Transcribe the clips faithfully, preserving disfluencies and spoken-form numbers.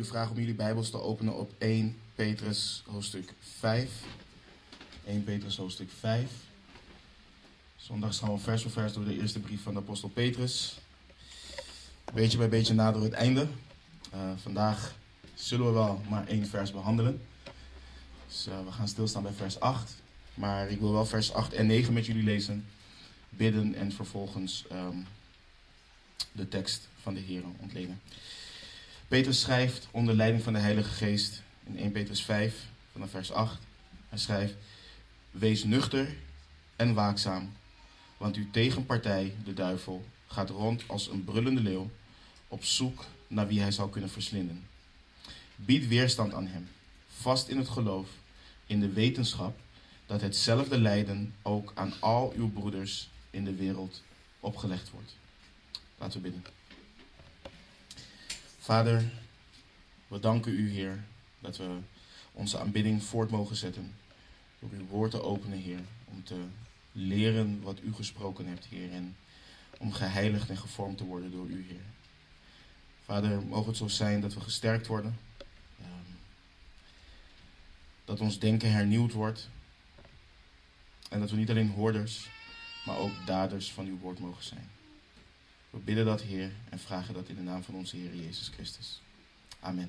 vragen om jullie Bijbels te openen op Eerste Petrus hoofdstuk vijf. Eerste Petrus hoofdstuk vijf. Zondags gaan we vers voor vers door de eerste brief van de apostel Petrus. Beetje bij beetje nader het einde. Uh, vandaag zullen we wel maar één vers behandelen. Dus uh, we gaan stilstaan bij vers acht. Maar ik wil wel vers acht en negen met jullie lezen, bidden en vervolgens um, de tekst van de Heer ontleden. Petrus schrijft onder leiding van de Heilige Geest in Eerste Petrus vijf, vanaf vers acht. Hij schrijft: Wees nuchter en waakzaam, want uw tegenpartij, de duivel, gaat rond als een brullende leeuw, op zoek naar wie hij zou kunnen verslinden. Bied weerstand aan hem, vast in het geloof, in de wetenschap dat hetzelfde lijden ook aan al uw broeders in de wereld opgelegd wordt. Laten we bidden. Vader, we danken u, Heer, dat we onze aanbidding voort mogen zetten. Door uw woord te openen, Heer, om te leren wat u gesproken hebt, Heer. En om geheiligd en gevormd te worden door u, Heer. Vader, mogen het zo zijn dat we gesterkt worden. Dat ons denken hernieuwd wordt. En dat we niet alleen hoorders, maar ook daders van uw woord mogen zijn. We bidden dat, Heer, en vragen dat in de naam van onze Heer Jezus Christus. Amen.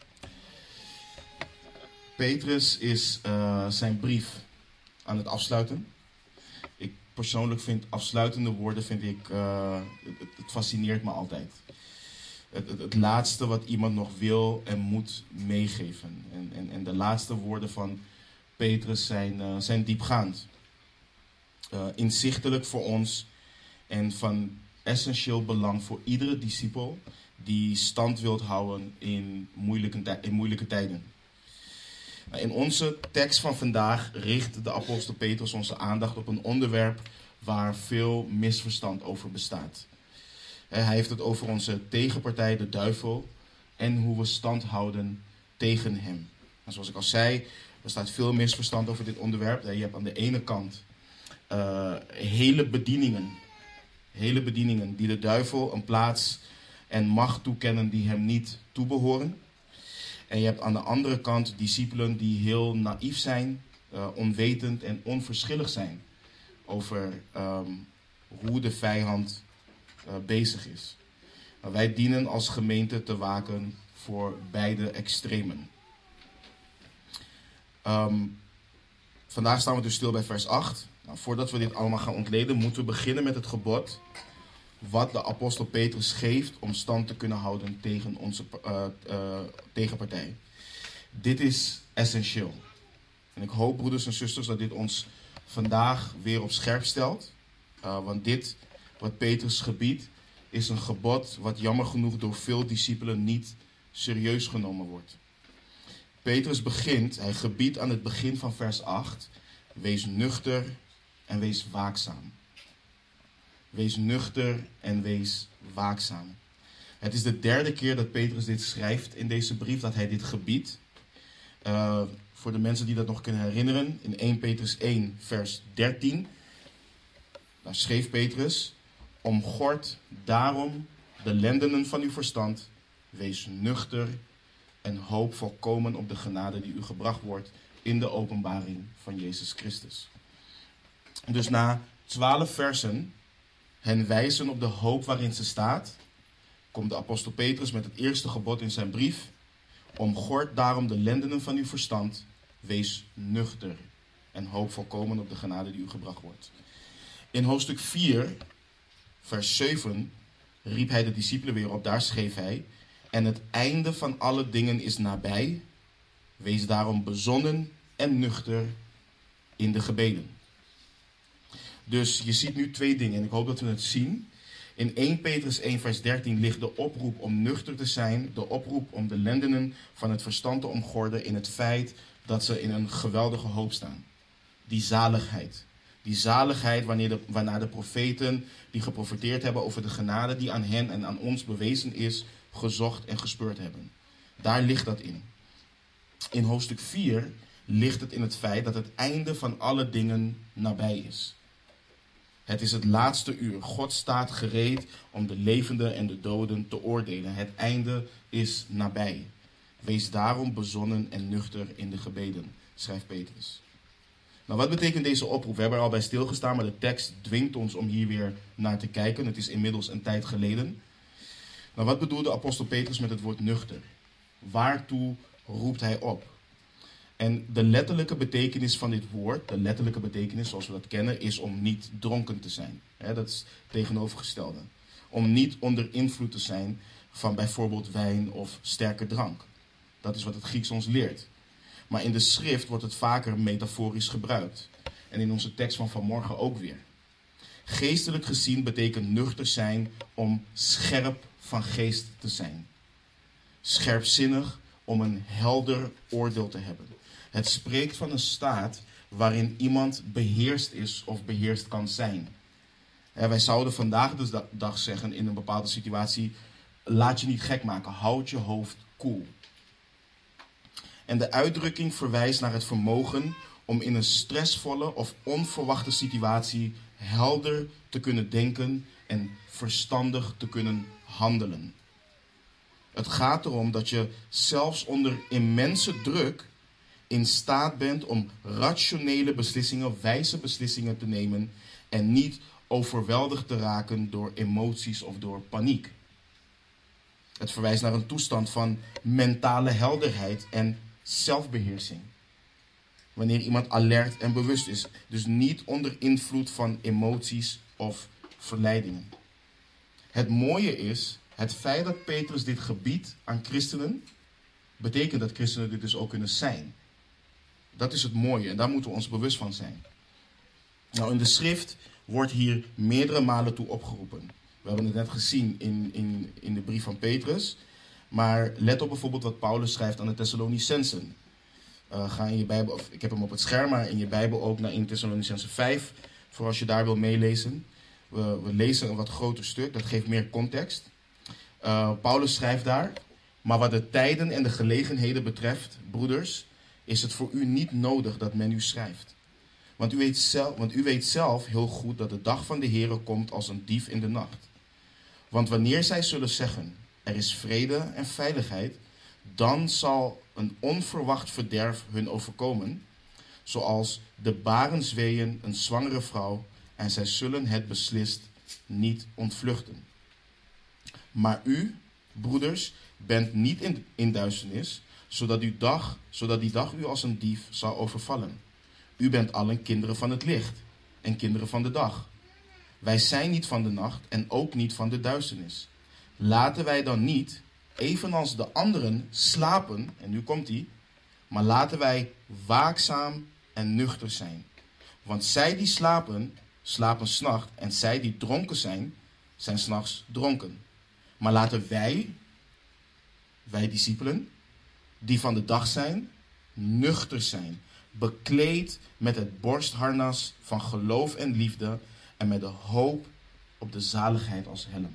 Petrus is uh, zijn brief aan het afsluiten. Ik persoonlijk vind afsluitende woorden, vind ik, uh, het, het fascineert me altijd. Het, het, het laatste wat iemand nog wil en moet meegeven. En, en, en de laatste woorden van Petrus zijn, uh, zijn diepgaand. Uh, inzichtelijk voor ons en van essentieel belang voor iedere discipel die stand wilt houden in moeilijke, in moeilijke tijden. In onze tekst van vandaag richt de apostel Petrus onze aandacht op een onderwerp waar veel misverstand over bestaat. Hij heeft het over onze tegenpartij, de duivel, en hoe we stand houden tegen hem. En zoals ik al zei, er staat veel misverstand over dit onderwerp. Je hebt aan de ene kant uh, hele bedieningen, hele bedieningen die de duivel een plaats en macht toekennen die hem niet toebehoren. En je hebt aan de andere kant discipelen die heel naïef zijn, uh, onwetend en onverschillig zijn over um, hoe de vijand uh, bezig is. Uh, wij dienen als gemeente te waken voor beide extremen. Um, vandaag staan we dus stil bij vers acht. Nou, voordat we dit allemaal gaan ontleden, moeten we beginnen met het gebod wat de apostel Petrus geeft om stand te kunnen houden tegen onze uh, uh, tegenpartij. Dit is essentieel. En ik hoop, broeders en zusters, dat dit ons vandaag weer op scherp stelt. Uh, want dit, wat Petrus gebiedt, is een gebod wat jammer genoeg door veel discipelen niet serieus genomen wordt. Petrus begint, hij gebiedt aan het begin van vers acht, wees nuchter en wees waakzaam. Wees nuchter en wees waakzaam. Het is de derde keer dat Petrus dit schrijft in deze brief, dat hij dit gebiedt. Uh, voor de mensen die dat nog kunnen herinneren, in Eerste Petrus één, vers dertien, daar schreef Petrus: Omgord daarom de lendenen van uw verstand, wees nuchter en hoop volkomen op de genade die u gebracht wordt in de openbaring van Jezus Christus. Dus na twaalf versen hen wijzen op de hoop waarin ze staat, komt de apostel Petrus met het eerste gebod in zijn brief: Omgord daarom de lendenen van uw verstand, wees nuchter en hoop volkomen op de genade die u gebracht wordt. In hoofdstuk vier, vers zeven, riep hij de discipelen weer op. Daar schreef hij: En het einde van alle dingen is nabij, wees daarom bezonnen en nuchter in de gebeden. Dus je ziet nu twee dingen en ik hoop dat we het zien. In Eerste Petrus één vers dertien ligt de oproep om nuchter te zijn, de oproep om de lendenen van het verstand te omgorden in het feit dat ze in een geweldige hoop staan. Die zaligheid. Die zaligheid wanneer de, waarna de profeten die geprofeteerd hebben over de genade die aan hen en aan ons bewezen is, gezocht en gespeurd hebben. Daar ligt dat in. In hoofdstuk vier ligt het in het feit dat het einde van alle dingen nabij is. Het is het laatste uur. God staat gereed om de levenden en de doden te oordelen. Het einde is nabij. Wees daarom bezonnen en nuchter in de gebeden, schrijft Petrus. Nou, wat betekent deze oproep? We hebben er al bij stilgestaan, maar de tekst dwingt ons om hier weer naar te kijken. Het is inmiddels een tijd geleden. Nou, wat bedoelde apostel Petrus met het woord nuchter? Waartoe roept hij op? En de letterlijke betekenis van dit woord, de letterlijke betekenis zoals we dat kennen, is om niet dronken te zijn. He, dat is het tegenovergestelde. Om niet onder invloed te zijn van bijvoorbeeld wijn of sterke drank. Dat is wat het Grieks ons leert. Maar in de schrift wordt het vaker metaforisch gebruikt. En in onze tekst van vanmorgen ook weer. Geestelijk gezien betekent nuchter zijn om scherp van geest te zijn. Scherpzinnig om een helder oordeel te hebben. Het spreekt van een staat waarin iemand beheerst is of beheerst kan zijn. En wij zouden vandaag de dag zeggen in een bepaalde situatie: laat je niet gek maken, houd je hoofd koel. En de uitdrukking verwijst naar het vermogen om in een stressvolle of onverwachte situatie helder te kunnen denken en verstandig te kunnen handelen. Het gaat erom dat je zelfs onder immense druk in staat bent om rationele beslissingen, wijze beslissingen te nemen en niet overweldigd te raken door emoties of door paniek. Het verwijst naar een toestand van mentale helderheid en zelfbeheersing. Wanneer iemand alert en bewust is. Dus niet onder invloed van emoties of verleidingen. Het mooie is, het feit dat Petrus dit gebiedt aan christenen, betekent dat christenen dit dus ook kunnen zijn. Dat is het mooie en daar moeten we ons bewust van zijn. Nou, in de schrift wordt hier meerdere malen toe opgeroepen. We hebben het net gezien in, in, in de brief van Petrus. Maar let op bijvoorbeeld wat Paulus schrijft aan de Thessalonicensen. Uh, ga in je Bijbel, of ik heb hem op het scherm, maar in je Bijbel ook naar in Thessalonicensen vijf. Voor als je daar wil meelezen. We, we lezen een wat groter stuk, dat geeft meer context. Uh, Paulus schrijft daar: maar wat de tijden en de gelegenheden betreft, broeders, is het voor u niet nodig dat men u schrijft. Want u weet zelf, want u weet zelf heel goed dat de dag van de Heere komt als een dief in de nacht. Want wanneer zij zullen zeggen: er is vrede en veiligheid, dan zal een onverwacht verderf hun overkomen, zoals de barensweeën een zwangere vrouw, en zij zullen het beslist niet ontvluchten. Maar u, broeders, bent niet in, in duisternis, zodat, uw dag, zodat die dag u als een dief zal overvallen. U bent allen kinderen van het licht en kinderen van de dag. Wij zijn niet van de nacht en ook niet van de duisternis. Laten wij dan niet, evenals de anderen, slapen, en nu komt hij, maar laten wij waakzaam en nuchter zijn. Want zij die slapen, slapen 's nachts, en zij die dronken zijn, zijn 's nachts dronken. Maar laten wij, wij discipelen, die van de dag zijn, nuchter zijn, bekleed met het borstharnas van geloof en liefde en met de hoop op de zaligheid als helm.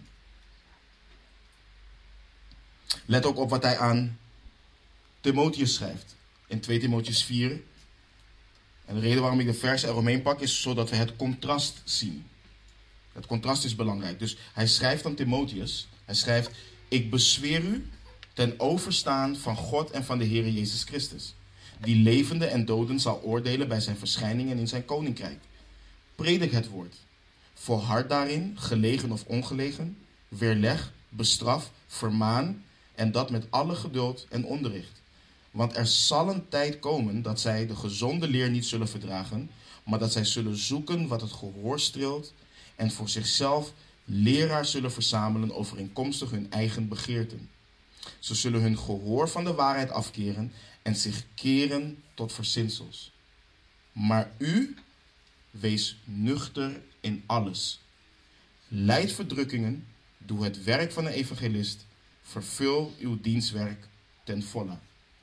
Let ook op wat hij aan Timotheus schrijft in twee Timotheus vier. En de reden waarom ik de versen eromheen pak is zodat we het contrast zien. Het contrast is belangrijk. Dus hij schrijft aan Timotheus, hij schrijft: ik bezweer u ten overstaan van God en van de Heere Jezus Christus, die levenden en doden zal oordelen bij zijn verschijning en in zijn koninkrijk. Predik het woord. Volhard daarin, gelegen of ongelegen, weerleg, bestraf, vermaan, en dat met alle geduld en onderricht. Want er zal een tijd komen dat zij de gezonde leer niet zullen verdragen, maar dat zij zullen zoeken wat het gehoor streelt en voor zichzelf leraars zullen verzamelen overeenkomstig hun eigen begeerten. Ze zullen hun gehoor van de waarheid afkeren en zich keren tot verzinsels. Maar u, wees nuchter in alles. Lijd verdrukkingen, doe het werk van een evangelist, vervul uw dienstwerk ten volle.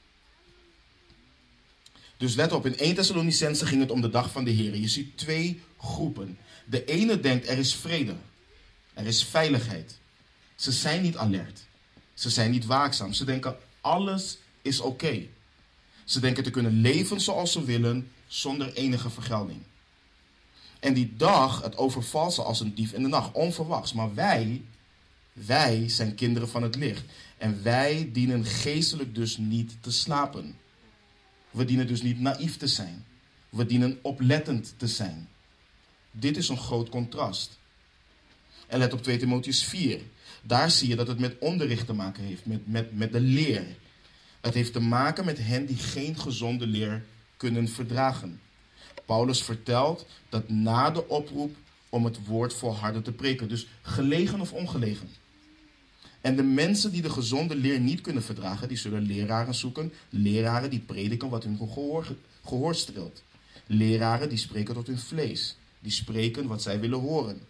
Dus let op, in eerste Thessalonicenzen ging het om de dag van de Heer. Je ziet twee groepen. De ene denkt er is vrede, er is veiligheid. Ze zijn niet alert, ze zijn niet waakzaam. Ze denken alles is oké. Okay. Ze denken te kunnen leven zoals ze willen, zonder enige vergelding. En die dag, het overvalt ze als een dief in de nacht, onverwachts. Maar wij, Wij zijn kinderen van het licht. En wij dienen geestelijk dus niet te slapen. We dienen dus niet naïef te zijn. We dienen oplettend te zijn. Dit is een groot contrast. En let op twee Timotheüs vier. Daar zie je dat het met onderricht te maken heeft. Met, met, met de leer. Het heeft te maken met hen die geen gezonde leer kunnen verdragen. Paulus vertelt dat na de oproep om het woord volharden te preken. Dus gelegen of ongelegen. En de mensen die de gezonde leer niet kunnen verdragen, die zullen leraren zoeken. Leraren die prediken wat hun gehoor, gehoor streelt. Leraren die spreken tot hun vlees. Die spreken wat zij willen horen.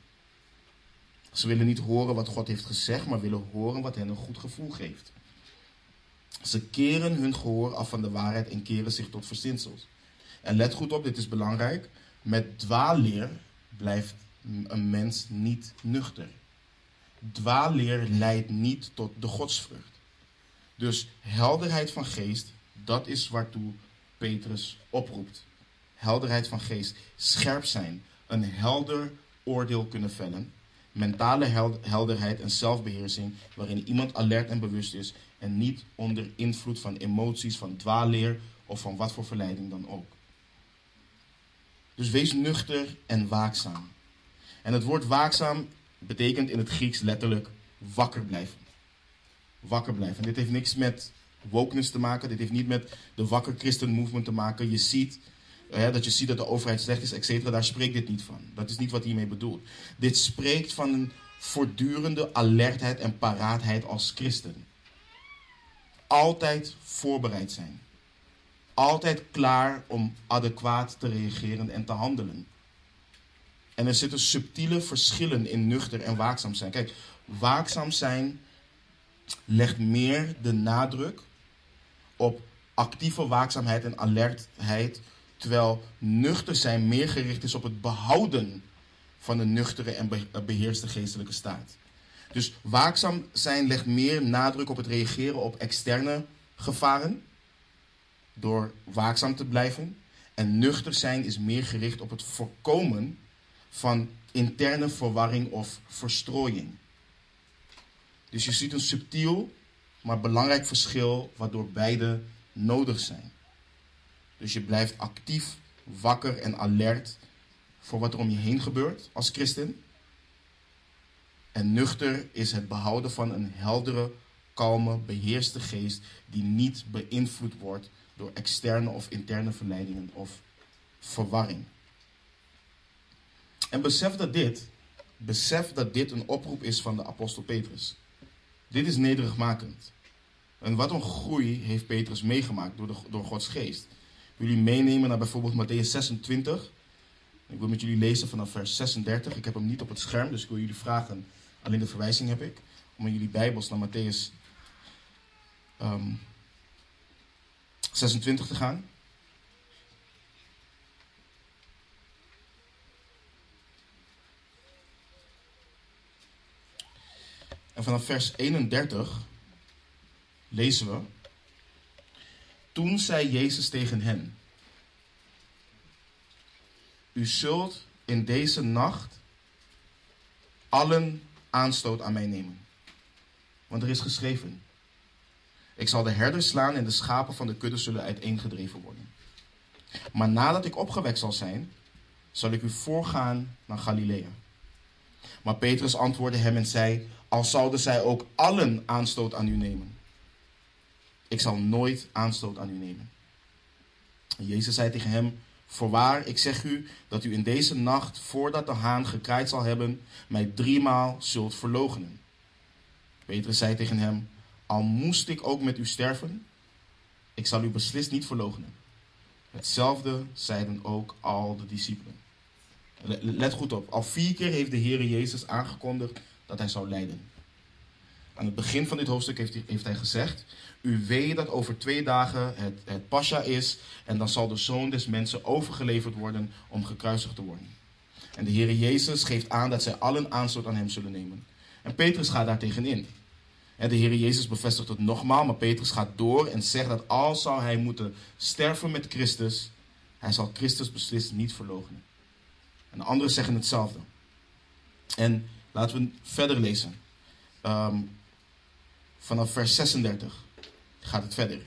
Ze willen niet horen wat God heeft gezegd, maar willen horen wat hen een goed gevoel geeft. Ze keren hun gehoor af van de waarheid en keren zich tot verzinsels. En let goed op, dit is belangrijk. Met dwaalleer blijft een mens niet nuchter. Dwaalleer leidt niet tot de godsvrucht. Dus helderheid van geest, dat is waartoe Petrus oproept. Helderheid van geest, scherp zijn, een helder oordeel kunnen vellen. Mentale helderheid en zelfbeheersing, waarin iemand alert en bewust is en niet onder invloed van emoties, van dwaalleer of van wat voor verleiding dan ook. Dus wees nuchter en waakzaam. En het woord waakzaam betekent in het Grieks letterlijk wakker blijven. Wakker blijven. Dit heeft niks met wokeness te maken. Dit heeft niet met de wakker Christen movement te maken. Je ziet, hè, dat je ziet dat de overheid slecht is, et cetera. Daar spreekt dit niet van. Dat is niet wat hiermee bedoelt. Dit spreekt van een voortdurende alertheid en paraatheid als christen. Altijd voorbereid zijn. Altijd klaar om adequaat te reageren en te handelen. En er zitten subtiele verschillen in nuchter en waakzaam zijn. Kijk, waakzaam zijn legt meer de nadruk op actieve waakzaamheid en alertheid, terwijl nuchter zijn meer gericht is op het behouden van een nuchtere en beheerste geestelijke staat. Dus waakzaam zijn legt meer nadruk op het reageren op externe gevaren, door waakzaam te blijven. En nuchter zijn is meer gericht op het voorkomen van interne verwarring of verstrooiing. Dus je ziet een subtiel, maar belangrijk verschil waardoor beide nodig zijn. Dus je blijft actief, wakker en alert voor wat er om je heen gebeurt als christen. En nuchter is het behouden van een heldere, kalme, beheerste geest die niet beïnvloed wordt door externe of interne verleidingen of verwarring. En besef dat dit, besef dat dit een oproep is van de apostel Petrus. Dit is nederigmakend. En wat een groei heeft Petrus meegemaakt door, de, door Gods geest. Ik wil jullie meenemen naar bijvoorbeeld Mattheüs zesentwintig. Ik wil met jullie lezen vanaf vers zesendertig. Ik heb hem niet op het scherm, dus ik wil jullie vragen, alleen de verwijzing heb ik, om in jullie Bijbels naar Mattheüs um, zesentwintig te gaan. En vanaf vers eenendertig lezen we: Toen zei Jezus tegen hen: U zult in deze nacht allen aanstoot aan mij nemen. Want er is geschreven: Ik zal de herders slaan en de schapen van de kudde zullen uiteengedreven worden. Maar nadat ik opgewekt zal zijn, zal ik u voorgaan naar Galilea. Maar Petrus antwoordde hem en zei: Al zouden zij ook allen aanstoot aan u nemen, ik zal nooit aanstoot aan u nemen. En Jezus zei tegen hem: Voorwaar, ik zeg u dat u in deze nacht, voordat de haan gekraaid zal hebben, mij driemaal zult verloochenen. Petrus zei tegen hem: Al moest ik ook met u sterven, ik zal u beslist niet verloochenen. Hetzelfde zeiden ook al de discipelen. Let goed op, al vier keer heeft de Heere Jezus aangekondigd dat hij zou lijden. Aan het begin van dit hoofdstuk heeft hij, heeft hij gezegd: U weet dat over twee dagen het, het Pascha is en dan zal de Zoon des Mensen overgeleverd worden om gekruisigd te worden. En de Heere Jezus geeft aan dat zij allen aanstoot aan hem zullen nemen. En Petrus gaat daar tegenin. En de Heere Jezus bevestigt het nogmaals, maar Petrus gaat door en zegt dat al zou hij moeten sterven met Christus, hij zal Christus beslist niet verloochenen. En de anderen zeggen hetzelfde. En laten we verder lezen. um, vanaf vers zesendertig gaat het verder.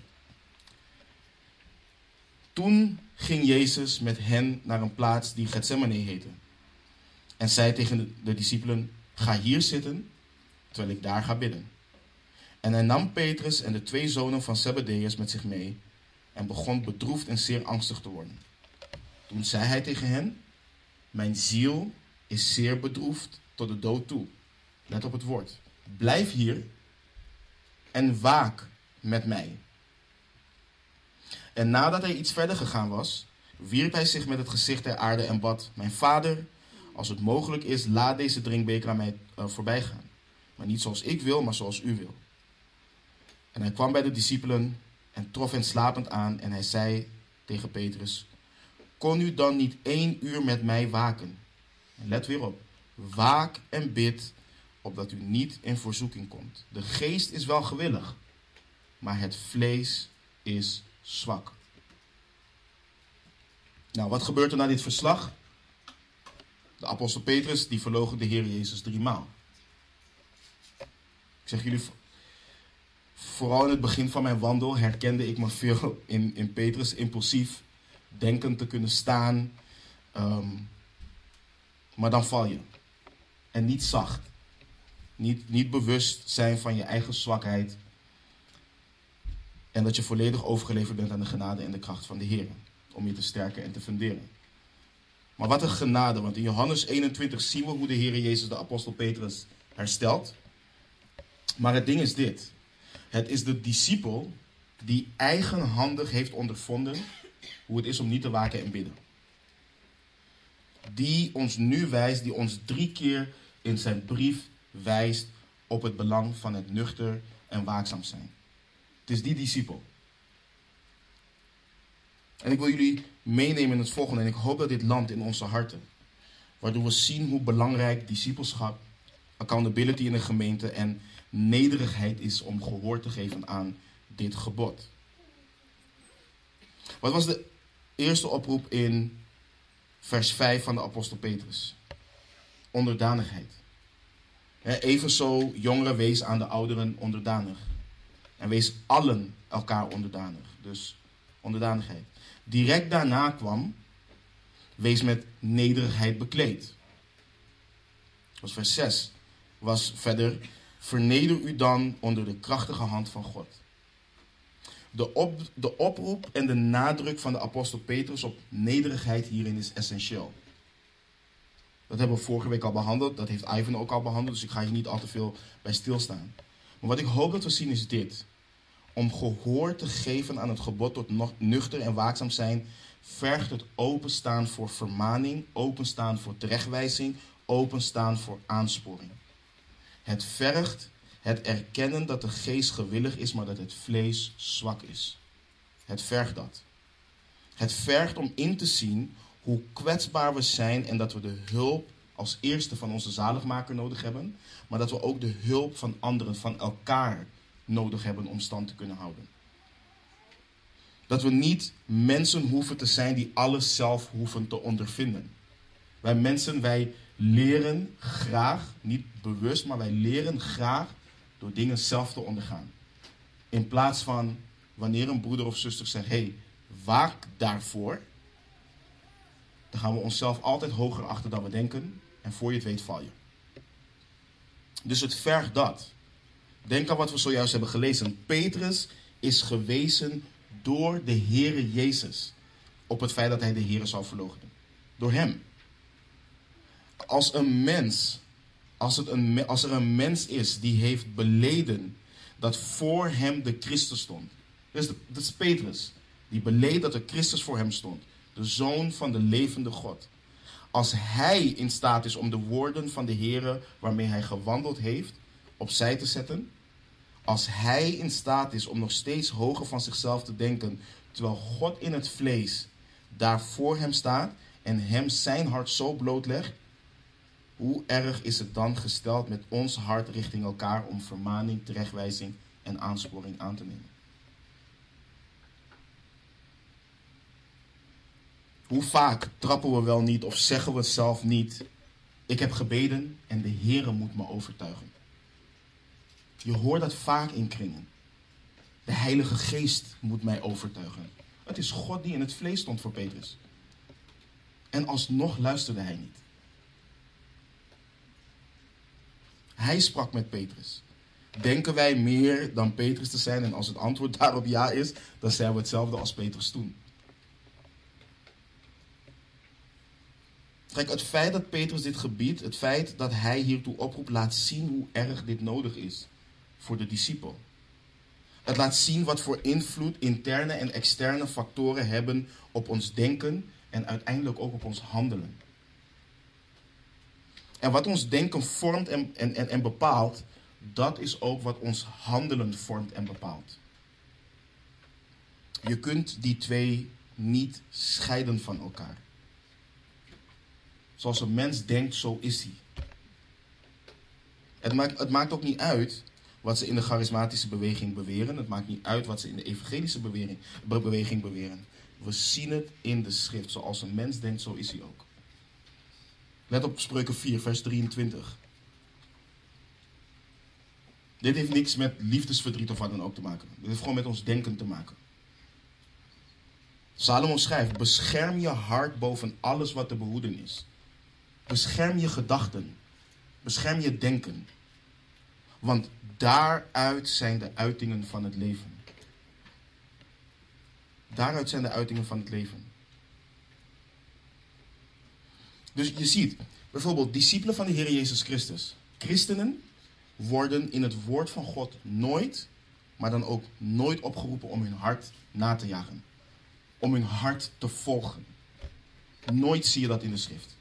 Toen ging Jezus met hen naar een plaats die Getsemane heette. En zei tegen de, de discipelen, ga hier zitten, terwijl ik daar ga bidden. En hij nam Petrus en de twee zonen van Zebedeus met zich mee en begon bedroefd en zeer angstig te worden. Toen zei hij tegen hen, mijn ziel is zeer bedroefd tot de dood toe. Let op het woord. Blijf hier en waak met mij. En nadat hij iets verder gegaan was, wierp hij zich met het gezicht ter aarde en bad, mijn vader, als het mogelijk is, laat deze drinkbeker aan mij uh, voorbij gaan. Maar niet zoals ik wil, maar zoals u wil. En hij kwam bij de discipelen en trof hen slapend aan en hij zei tegen Petrus, kon u dan niet één uur met mij waken? En let weer op, waak en bid, opdat u niet in verzoeking komt. De geest is wel gewillig, maar het vlees is zwak. Nou, wat gebeurt er na dit verslag? De apostel Petrus, die verloochent de Heer Jezus driemaal. Ik zeg jullie, vooral in het begin van mijn wandel herkende ik me veel in, in Petrus, impulsief, denkend te kunnen staan. Um, maar dan val je. En niet zacht. Niet, niet bewust zijn van je eigen zwakheid. En dat je volledig overgeleverd bent aan de genade en de kracht van de Heer. Om je te sterken en te funderen. Maar wat een genade. Want in Johannes eenentwintig zien we hoe de Heer Jezus de apostel Petrus herstelt. Maar het ding is dit. Het is de discipel die eigenhandig heeft ondervonden hoe het is om niet te waken en bidden. Die ons nu wijst, die ons drie keer in zijn brief wijst op het belang van het nuchter en waakzaam zijn. Het is die discipel. En ik wil jullie meenemen in het volgende. En ik hoop dat dit landt in onze harten. Waardoor we zien hoe belangrijk discipelschap, accountability in de gemeente en nederigheid is om gehoor te geven aan dit gebod. Wat was de eerste oproep in vers vijf van de apostel Petrus? Onderdanigheid. Evenzo, jongeren, wees aan de ouderen onderdanig. En wees allen elkaar onderdanig. Dus onderdanigheid. Direct daarna kwam, wees met nederigheid bekleed. Dat was vers zes. Was verder, verneder u dan onder de krachtige hand van God. De, op, de oproep en de nadruk van de apostel Petrus op nederigheid hierin is essentieel. Dat hebben we vorige week al behandeld. Dat heeft Ivan ook al behandeld. Dus ik ga hier niet al te veel bij stilstaan. Maar wat ik hoop dat we zien is dit. Om gehoor te geven aan het gebod tot nuchter en waakzaam zijn, vergt het openstaan voor vermaning, openstaan voor terechtwijzing, openstaan voor aansporing. Het vergt het erkennen dat de geest gewillig is, maar dat het vlees zwak is. Het vergt dat. Het vergt om in te zien hoe kwetsbaar we zijn en dat we de hulp als eerste van onze zaligmaker nodig hebben, maar dat we ook de hulp van anderen, van elkaar nodig hebben om stand te kunnen houden. Dat we niet mensen hoeven te zijn die alles zelf hoeven te ondervinden. Wij mensen, wij leren graag, niet bewust, maar wij leren graag door dingen zelf te ondergaan. In plaats van wanneer een broeder of zuster zegt, hé, hey, waak daarvoor, dan gaan we onszelf altijd hoger achter dan we denken. En voor je het weet val je. Dus het vergt dat. Denk aan wat we zojuist hebben gelezen. Petrus is gewezen door de Heere Jezus op het feit dat hij de Heere zou verloochenen. Door hem. Als een mens, als, het een, als er een mens is die heeft beleden dat voor hem de Christus stond. Dat is, dat is Petrus. Die beleed dat er Christus voor hem stond. De Zoon van de levende God. Als hij in staat is om de woorden van de Heere waarmee hij gewandeld heeft opzij te zetten. Als hij in staat is om nog steeds hoger van zichzelf te denken, terwijl God in het vlees daar voor hem staat en hem zijn hart zo blootlegt, hoe erg is het dan gesteld met ons hart richting elkaar om vermaning, terechtwijzing en aansporing aan te nemen? Hoe vaak trappen we wel niet of zeggen we zelf niet, ik heb gebeden en de Heere moet me overtuigen. Je hoort dat vaak in kringen. De Heilige Geest moet mij overtuigen. Het is God die in het vlees stond voor Petrus. En alsnog luisterde hij niet. Hij sprak met Petrus. Denken wij meer dan Petrus te zijn? En als het antwoord daarop ja is, dan zijn we hetzelfde als Petrus toen. Kijk, het feit dat Petrus dit gebiedt, het feit dat hij hiertoe oproept, laat zien hoe erg dit nodig is voor de discipel. Het laat zien wat voor invloed interne en externe factoren hebben op ons denken en uiteindelijk ook op ons handelen. En wat ons denken vormt en, en, en, en bepaalt, dat is ook wat ons handelen vormt en bepaalt. Je kunt die twee niet scheiden van elkaar. Zoals een mens denkt, zo is hij. Het maakt, het maakt ook niet uit wat ze in de charismatische beweging beweren. Het maakt niet uit wat ze in de evangelische beweging, beweging beweren. We zien het in de schrift. Zoals een mens denkt, zo is hij ook. Let op Spreuken vier, vers drieëntwintig. Dit heeft niks met liefdesverdriet of wat dan ook te maken. Dit heeft gewoon met ons denken te maken. Salomo schrijft, bescherm je hart boven alles wat te behoeden is. Bescherm je gedachten. Bescherm je denken. Want daaruit zijn de uitingen van het leven. Daaruit zijn de uitingen van het leven. Dus je ziet, bijvoorbeeld discipelen van de Heer Jezus Christus. Christenen worden in het woord van God nooit, maar dan ook nooit opgeroepen om hun hart na te jagen. Om hun hart te volgen. Nooit zie je dat in de schrift.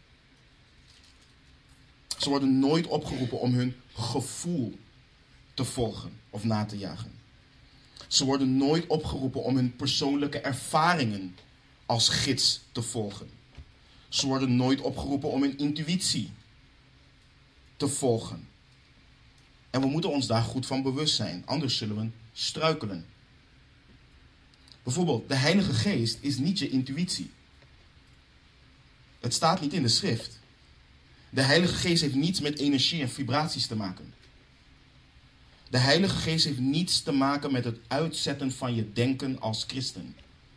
Ze worden nooit opgeroepen om hun gevoel te volgen of na te jagen. Ze worden nooit opgeroepen om hun persoonlijke ervaringen als gids te volgen. Ze worden nooit opgeroepen om hun intuïtie te volgen. En we moeten ons daar goed van bewust zijn, anders zullen we struikelen. Bijvoorbeeld, de Heilige Geest is niet je intuïtie. Het staat niet in de schrift. De Heilige Geest heeft niets met energie en vibraties te maken. De Heilige Geest heeft niets te maken met het uitzetten van je denken als christen.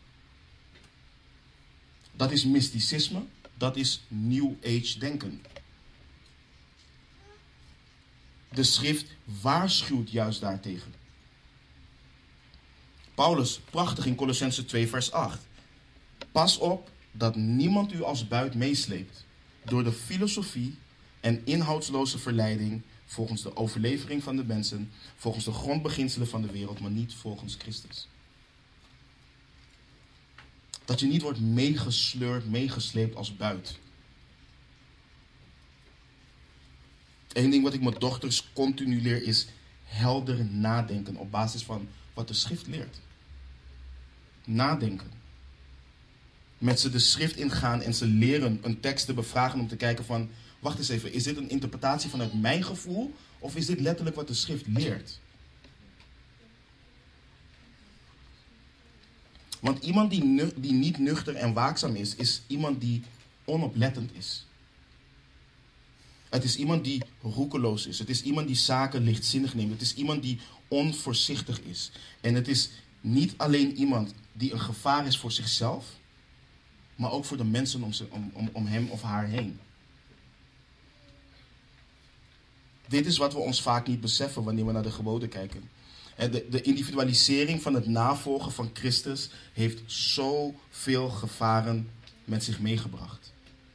Dat is mysticisme, dat is New Age denken. De schrift waarschuwt juist daartegen. Paulus, prachtig in Kolossenzen twee vers acht. Pas op dat niemand u als buit meesleept door de filosofie en inhoudsloze verleiding volgens de overlevering van de mensen, volgens de grondbeginselen van de wereld, maar niet volgens Christus. Dat je niet wordt meegesleurd, meegesleept als buit. Eén ding wat ik mijn dochters continu leer is helder nadenken op basis van wat de schrift leert. Nadenken. Met ze de schrift ingaan en ze leren een tekst te bevragen om te kijken van, wacht eens even, is dit een interpretatie vanuit mijn gevoel of is dit letterlijk wat de schrift leert? Want iemand die, nu, die niet nuchter en waakzaam is, is iemand die onoplettend is. Het is iemand die roekeloos is. Het is iemand die zaken lichtzinnig neemt. Het is iemand die onvoorzichtig is. En het is niet alleen iemand die een gevaar is voor zichzelf, maar ook voor de mensen om, om, om, om hem of haar heen. Dit is wat we ons vaak niet beseffen wanneer we naar de geboden kijken. De, de individualisering van het navolgen van Christus heeft zoveel gevaren met zich meegebracht.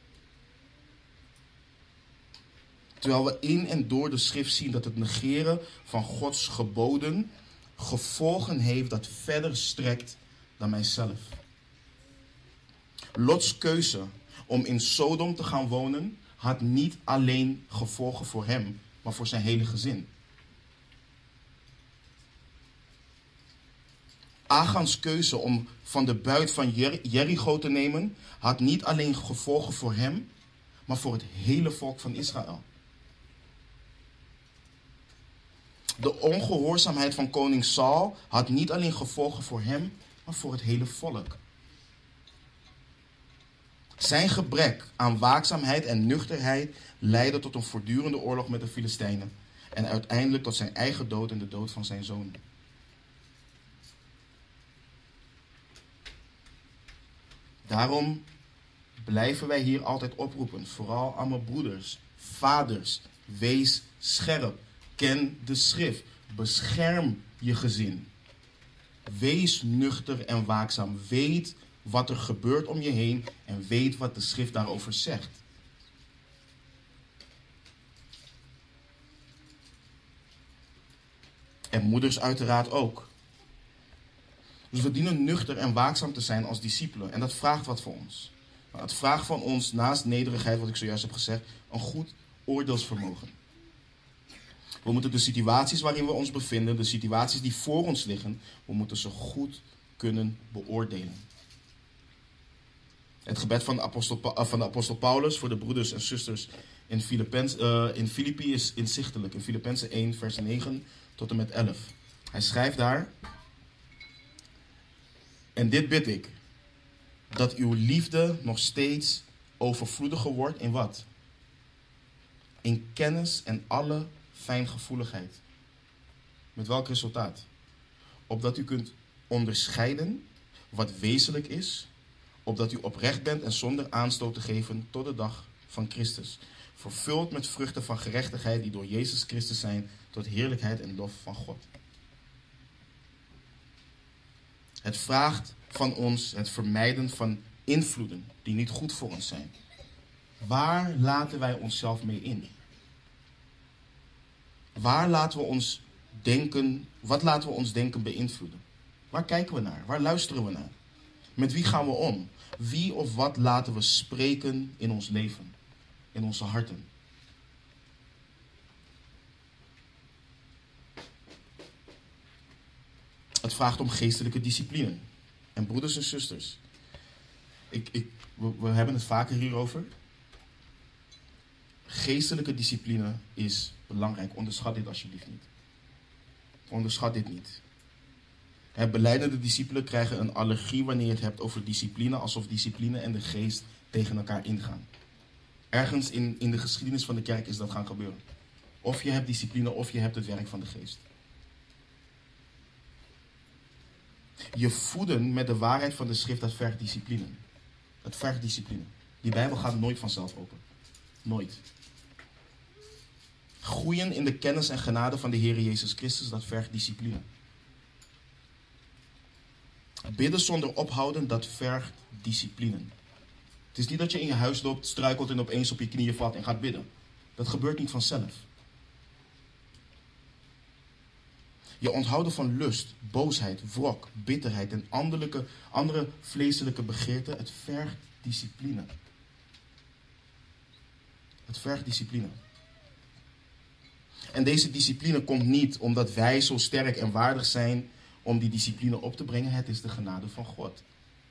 Terwijl we in en door de schrift zien dat het negeren van Gods geboden gevolgen heeft dat verder strekt dan mijzelf. Lots keuze om in Sodom te gaan wonen had niet alleen gevolgen voor hem, maar voor zijn hele gezin. Agans keuze om van de buit van Jer- Jericho te nemen had niet alleen gevolgen voor hem, maar voor het hele volk van Israël. De ongehoorzaamheid van koning Saul had niet alleen gevolgen voor hem, maar voor het hele volk. Zijn gebrek aan waakzaamheid en nuchterheid leidde tot een voortdurende oorlog met de Filistijnen. en uiteindelijk tot zijn eigen dood en de dood van zijn zonen. Daarom blijven wij hier altijd oproepen, vooral aan mijn broeders, vaders, wees scherp, ken de schrift, bescherm je gezin. Wees nuchter en waakzaam, weet wat er gebeurt om je heen en weet wat de schrift daarover zegt. En moeders uiteraard ook. Dus we dienen nuchter en waakzaam te zijn als discipelen. En dat vraagt wat van ons. Nou, het vraagt van ons, naast nederigheid, wat ik zojuist heb gezegd, een goed oordeelsvermogen. We moeten de situaties waarin we ons bevinden, de situaties die voor ons liggen, we moeten ze goed kunnen beoordelen. Het gebed van de apostel, van de apostel Paulus voor de broeders en zusters in, Filipens, uh, in Filippi is inzichtelijk. In Filippenzen één, vers negen tot en met elf. Hij schrijft daar: en dit bid ik, dat uw liefde nog steeds overvloediger wordt in wat? In kennis en alle fijngevoeligheid. Met welk resultaat? Opdat u kunt onderscheiden wat wezenlijk is, opdat u oprecht bent en zonder aanstoot te geven tot de dag van Christus. Vervuld met vruchten van gerechtigheid die door Jezus Christus zijn, tot heerlijkheid en lof van God. Het vraagt van ons het vermijden van invloeden die niet goed voor ons zijn. Waar laten wij onszelf mee in? Waar laten we ons denken, wat laten we ons denken beïnvloeden? Waar kijken we naar? Waar luisteren we naar? Met wie gaan we om? Wie of wat laten we spreken in ons leven? In onze harten? Het vraagt om geestelijke discipline. En broeders en zusters, ik, ik, we, we hebben het vaker hierover. Geestelijke discipline is belangrijk. Onderschat dit alsjeblieft niet. Onderschat dit niet. Het belijdende discipelen krijgen een allergie wanneer je het hebt over discipline, alsof discipline en de geest tegen elkaar ingaan. Ergens in, in de geschiedenis van de kerk is dat gaan gebeuren. Of je hebt discipline of je hebt het werk van de geest. Je voeden met de waarheid van de schrift, dat vergt discipline. Het vergt discipline. Die Bijbel gaat nooit vanzelf open. Nooit. Groeien in de kennis en genade van de Heer Jezus Christus, dat vergt discipline. Bidden zonder ophouden, dat vergt discipline. Het is niet dat je in je huis loopt, struikelt en opeens op je knieën valt en gaat bidden. Dat gebeurt niet vanzelf. Je onthouden van lust, boosheid, wrok, bitterheid en andere, andere vleeselijke begeerten, het vergt discipline. Het vergt discipline. En deze discipline komt niet omdat wij zo sterk en waardig zijn om die discipline op te brengen. Het is de genade van God.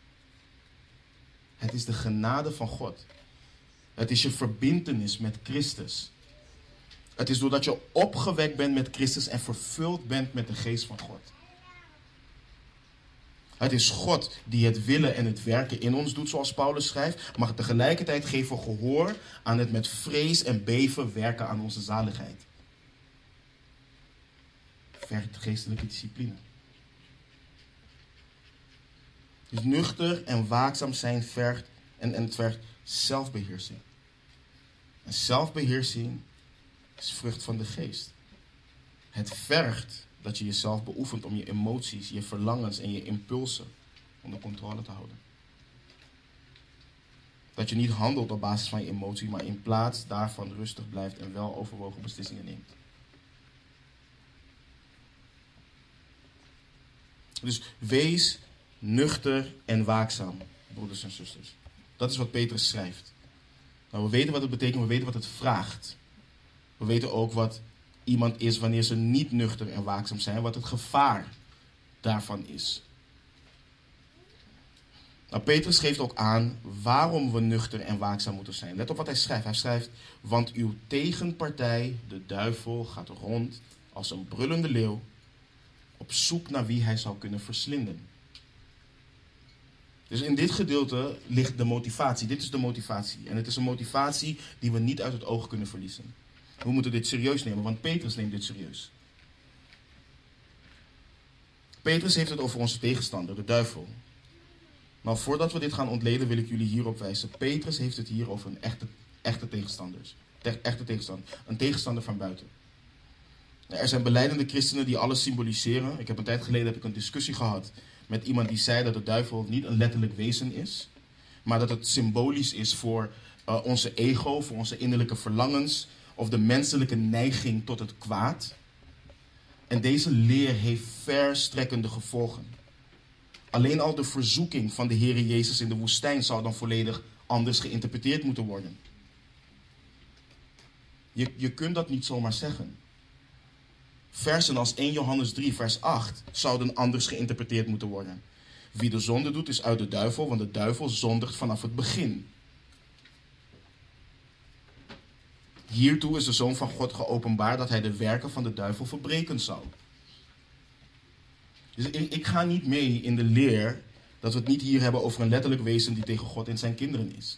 Het is de genade van God. Het is je verbintenis met Christus. Het is doordat je opgewekt bent met Christus en vervuld bent met de geest van God. Het is God die het willen en het werken in ons doet, zoals Paulus schrijft, maar tegelijkertijd geven we gehoor aan het met vrees en beven werken aan onze zaligheid. Vergt geestelijke discipline. Dus nuchter en waakzaam zijn vergt, en, en het vergt zelfbeheersing. En zelfbeheersing is vrucht van de geest. Het vergt dat je jezelf beoefent om je emoties, je verlangens en je impulsen onder controle te houden. Dat je niet handelt op basis van je emotie, maar in plaats daarvan rustig blijft en wel overwogen beslissingen neemt. Dus wees nuchter en waakzaam, broeders en zusters. Dat is wat Petrus schrijft. Nou, we weten wat het betekent, we weten wat het vraagt. We weten ook wat iemand is wanneer ze niet nuchter en waakzaam zijn, wat het gevaar daarvan is. Nou, Petrus geeft ook aan waarom we nuchter en waakzaam moeten zijn. Let op wat hij schrijft. Hij schrijft, want uw tegenpartij, de duivel, gaat rond als een brullende leeuw, op zoek naar wie hij zou kunnen verslinden. Dus in dit gedeelte ligt de motivatie. Dit is de motivatie. En het is een motivatie die we niet uit het oog kunnen verliezen. We moeten dit serieus nemen, want Petrus neemt dit serieus. Petrus heeft het over onze tegenstander, de duivel. Maar voordat we dit gaan ontleden, wil ik jullie hierop wijzen. Petrus heeft het hier over een echte, echte tegenstander. Echte tegenstander. Een tegenstander van buiten. Er zijn belijdende christenen die alles symboliseren. Ik heb een tijd geleden heb ik een discussie gehad met iemand die zei dat de duivel niet een letterlijk wezen is, maar dat het symbolisch is voor uh, onze ego, voor onze innerlijke verlangens of de menselijke neiging tot het kwaad. En deze leer heeft verstrekkende gevolgen. Alleen al de verzoeking van de Heere Jezus in de woestijn zou dan volledig anders geïnterpreteerd moeten worden. Je, je kunt dat niet zomaar zeggen. Versen als eerste Johannes drie vers acht zouden anders geïnterpreteerd moeten worden. Wie de zonde doet is uit de duivel, want de duivel zondigt vanaf het begin. Hiertoe is de Zoon van God geopenbaard dat hij de werken van de duivel verbreken zou. Dus ik, ik ga niet mee in de leer dat we het niet hier hebben over een letterlijk wezen die tegen God en zijn kinderen is.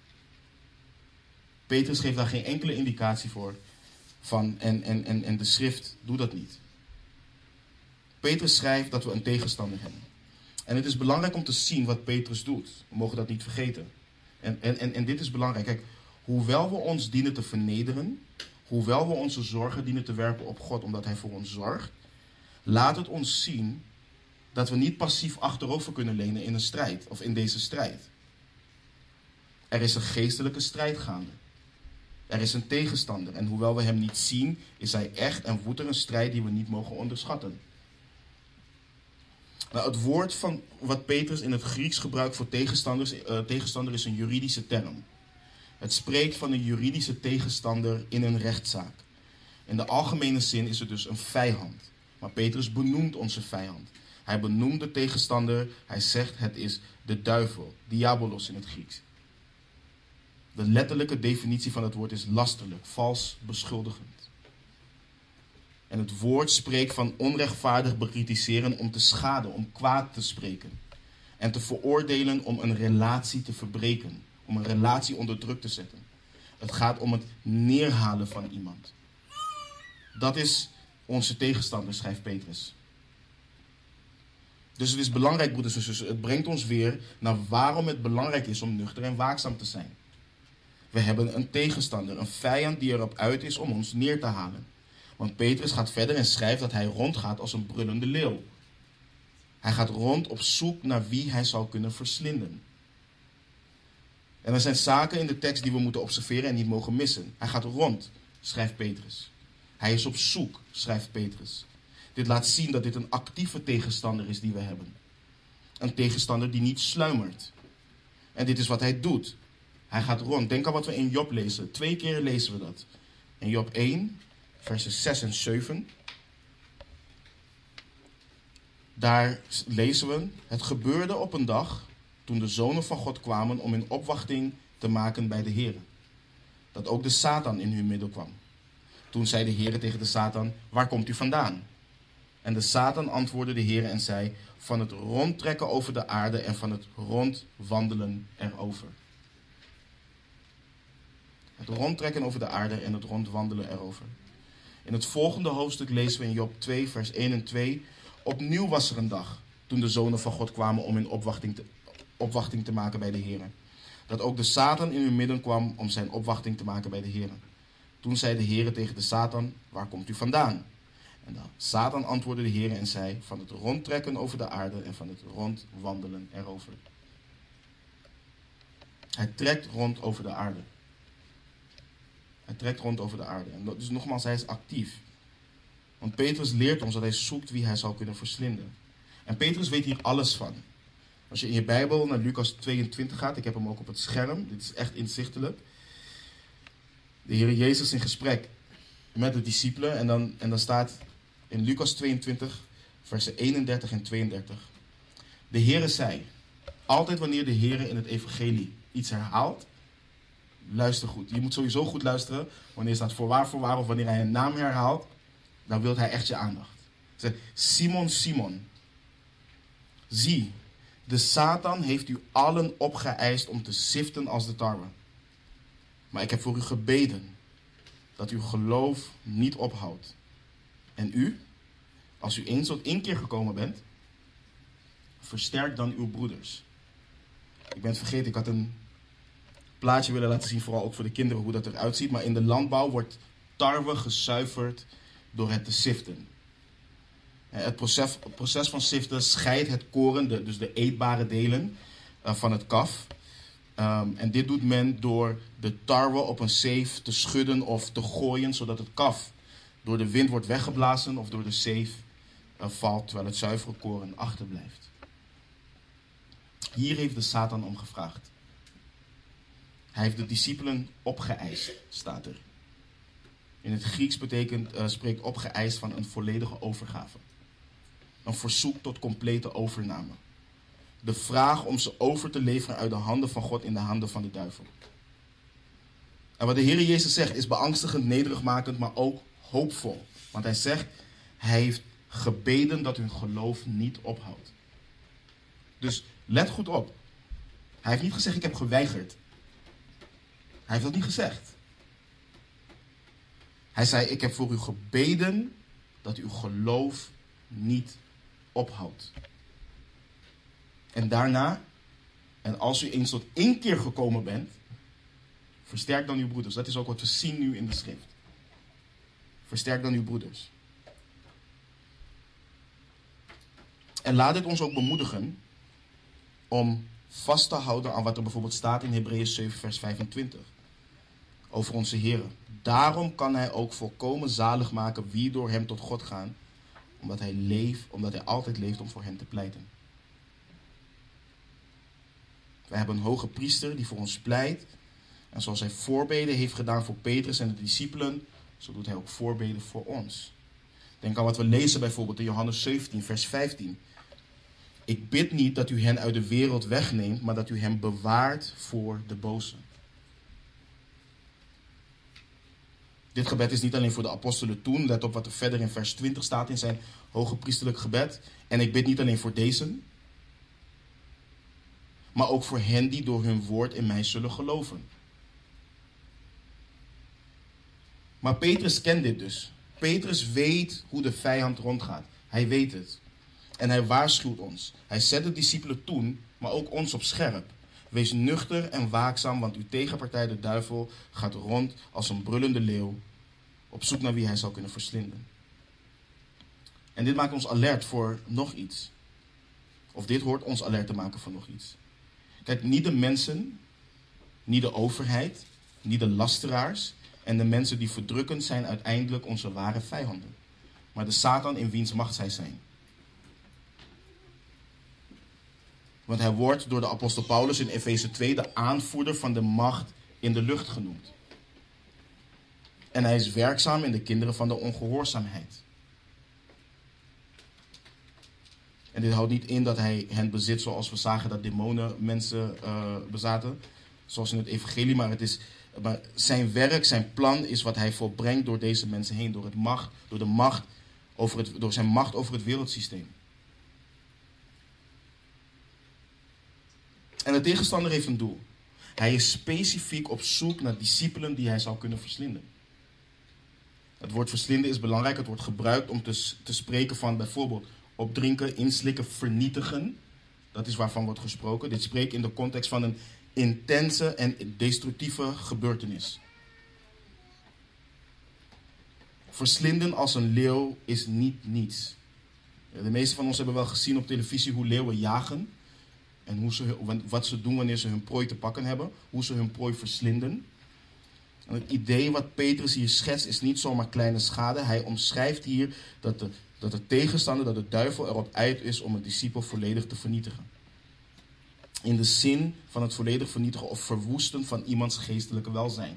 Petrus geeft daar geen enkele indicatie voor van en, en, en, en de schrift doet dat niet. Petrus schrijft dat we een tegenstander hebben. En het is belangrijk om te zien wat Petrus doet. We mogen dat niet vergeten. En, en, en, en dit is belangrijk. Kijk, hoewel we ons dienen te vernederen, hoewel we onze zorgen dienen te werpen op God omdat hij voor ons zorgt, laat het ons zien dat we niet passief achterover kunnen lenen in een strijd of in deze strijd. Er is een geestelijke strijd gaande. Er is een tegenstander en hoewel we hem niet zien, is hij echt en woedt er een strijd die we niet mogen onderschatten. Nou, het woord van wat Petrus in het Grieks gebruikt voor tegenstanders, uh, tegenstander is een juridische term. Het spreekt van een juridische tegenstander in een rechtszaak. In de algemene zin is het dus een vijand. Maar Petrus benoemt onze vijand. Hij benoemt de tegenstander. Hij zegt het is de duivel, diabolos in het Grieks. De letterlijke definitie van het woord is lasterlijk, vals, beschuldigend. En het woord spreekt van onrechtvaardig bekritiseren om te schaden, om kwaad te spreken. En te veroordelen om een relatie te verbreken, om een relatie onder druk te zetten. Het gaat om het neerhalen van iemand. Dat is onze tegenstander, schrijft Petrus. Dus het is belangrijk, broeders en zussen, het brengt ons weer naar waarom het belangrijk is om nuchter en waakzaam te zijn. We hebben een tegenstander, een vijand die erop uit is om ons neer te halen. Want Petrus gaat verder en schrijft dat hij rondgaat als een brullende leeuw. Hij gaat rond op zoek naar wie hij zou kunnen verslinden. En er zijn zaken in de tekst die we moeten observeren en niet mogen missen. Hij gaat rond, schrijft Petrus. Hij is op zoek, schrijft Petrus. Dit laat zien dat dit een actieve tegenstander is die we hebben. Een tegenstander die niet sluimert. En dit is wat hij doet. Hij gaat rond. Denk aan wat we in Job lezen. Twee keer lezen we dat. In Job één, versen zes en zeven. Daar lezen we: het gebeurde op een dag toen de zonen van God kwamen om in opwachting te maken bij de Heer, dat ook de Satan in hun midden kwam. Toen zei de Heer tegen de Satan: waar komt u vandaan? En de Satan antwoordde de Heer en zei: van het rondtrekken over de aarde en van het rondwandelen erover. Het rondtrekken over de aarde en het rondwandelen erover. In het volgende hoofdstuk lezen we in Job twee, vers één en twee. Opnieuw was er een dag toen de zonen van God kwamen om in opwachting te, opwachting te maken bij de Heer. Dat ook de Satan in hun midden kwam om zijn opwachting te maken bij de Heer. Toen zei de Heer tegen de Satan: waar komt u vandaan? En de Satan antwoordde de Heer en zei: van het rondtrekken over de aarde en van het rondwandelen erover. Hij trekt rond over de aarde. Hij trekt rond over de aarde. En dat, dus nogmaals, hij is actief. Want Petrus leert ons dat hij zoekt wie hij zou kunnen verslinden. En Petrus weet hier alles van. Als je in je Bijbel naar Lucas tweeëntwintig gaat, ik heb hem ook op het scherm, dit is echt inzichtelijk. De Heer Jezus in gesprek met de discipelen. En dan, en dan staat in Lucas tweeëntwintig, versen eenendertig en tweeëndertig. De Heer zei, altijd wanneer de Heer in het evangelie iets herhaalt, luister goed. Je moet sowieso goed luisteren. Wanneer staat voorwaar, voorwaar of wanneer hij een naam herhaalt, dan wil hij echt je aandacht. Hij zegt: Simon, Simon, zie, de Satan heeft u allen opgeëist om te siften als de tarwe. Maar ik heb voor u gebeden, dat dat uw geloof niet ophoudt. En u, als u eens tot inkeer gekomen bent, versterk dan uw broeders. Ik ben het vergeten, ik had een plaatje willen laten zien, vooral ook voor de kinderen, hoe dat eruit ziet. Maar in de landbouw wordt tarwe gezuiverd door het te siften. Het proces, het proces van siften scheidt het koren, de, dus de eetbare delen uh, van het kaf. Um, en dit doet men door de tarwe op een zeef te schudden of te gooien, zodat het kaf door de wind wordt weggeblazen of door de zeef uh, valt, terwijl het zuivere koren achterblijft. Hier heeft de Satan om gevraagd. Hij heeft de discipelen opgeëist, staat er. In het Grieks betekent, uh, spreekt opgeëist van een volledige overgave. Een verzoek tot complete overname. De vraag om ze over te leveren uit de handen van God in de handen van de duivel. En wat de Heer Jezus zegt is beangstigend, nederigmakend, maar ook hoopvol. Want hij zegt, hij heeft gebeden dat hun geloof niet ophoudt. Dus let goed op. Hij heeft niet gezegd, ik heb geweigerd. Hij heeft dat niet gezegd. Hij zei, ik heb voor u gebeden dat uw geloof niet ophoudt. En daarna, en als u eens tot één keer gekomen bent, versterk dan uw broeders. Dat is ook wat we zien nu in de schrift. Versterk dan uw broeders. En laat dit ons ook bemoedigen om vast te houden aan wat er bijvoorbeeld staat in Hebreeën zeven vers vijfentwintig. Over onze Heer. Daarom kan hij ook volkomen zalig maken wie door hem tot God gaan. Omdat hij leeft, omdat hij altijd leeft om voor hem te pleiten. Wij hebben een hoge priester die voor ons pleit. En zoals hij voorbeden heeft gedaan voor Petrus en de discipelen, zo doet hij ook voorbeden voor ons. Denk aan wat we lezen bijvoorbeeld in Johannes zeventien vers vijftien. Ik bid niet dat u hen uit de wereld wegneemt, maar dat u hen bewaart voor de boze. Dit gebed is niet alleen voor de apostelen toen. Let op wat er verder in vers twintig staat in zijn hoge priesterlijk gebed. En ik bid niet alleen voor deze, maar ook voor hen die door hun woord in mij zullen geloven. Maar Petrus kent dit dus. Petrus weet hoe de vijand rondgaat. Hij weet het. En hij waarschuwt ons. Hij zet de discipelen toen, maar ook ons op scherp. Wees nuchter en waakzaam, want uw tegenpartij, de duivel, gaat rond als een brullende leeuw, op zoek naar wie hij zou kunnen verslinden. En dit maakt ons alert voor nog iets. Of dit hoort ons alert te maken voor nog iets. Kijk, niet de mensen, niet de overheid, niet de lasteraars en de mensen die verdrukkend zijn uiteindelijk onze ware vijanden. Maar de Satan in wiens macht zij zijn. Want hij wordt door de apostel Paulus in Efeze twee de aanvoerder van de macht in de lucht genoemd. En hij is werkzaam in de kinderen van de ongehoorzaamheid. En dit houdt niet in dat hij hen bezit zoals we zagen dat demonen mensen uh, bezaten. Zoals in het evangelie. Maar, het is, maar zijn werk, zijn plan is wat hij volbrengt door deze mensen heen. Door, het macht, door, de macht over het, door zijn macht over het wereldsysteem. En de tegenstander heeft een doel. Hij is specifiek op zoek naar discipelen die hij zou kunnen verslinden. Het woord verslinden is belangrijk. Het wordt gebruikt om te, te spreken van bijvoorbeeld opdrinken, inslikken, vernietigen. Dat is waarvan wordt gesproken. Dit spreekt in de context van een intense en destructieve gebeurtenis. Verslinden als een leeuw is niet niets. De meeste van ons hebben wel gezien op televisie hoe leeuwen jagen. En hoe ze, wat ze doen wanneer ze hun prooi te pakken hebben. Hoe ze hun prooi verslinden. En het idee wat Petrus hier schetst is niet zomaar kleine schade. Hij omschrijft hier dat de, dat de tegenstander, dat de duivel erop uit is om een discipel volledig te vernietigen. In de zin van het volledig vernietigen of verwoesten van iemands geestelijke welzijn.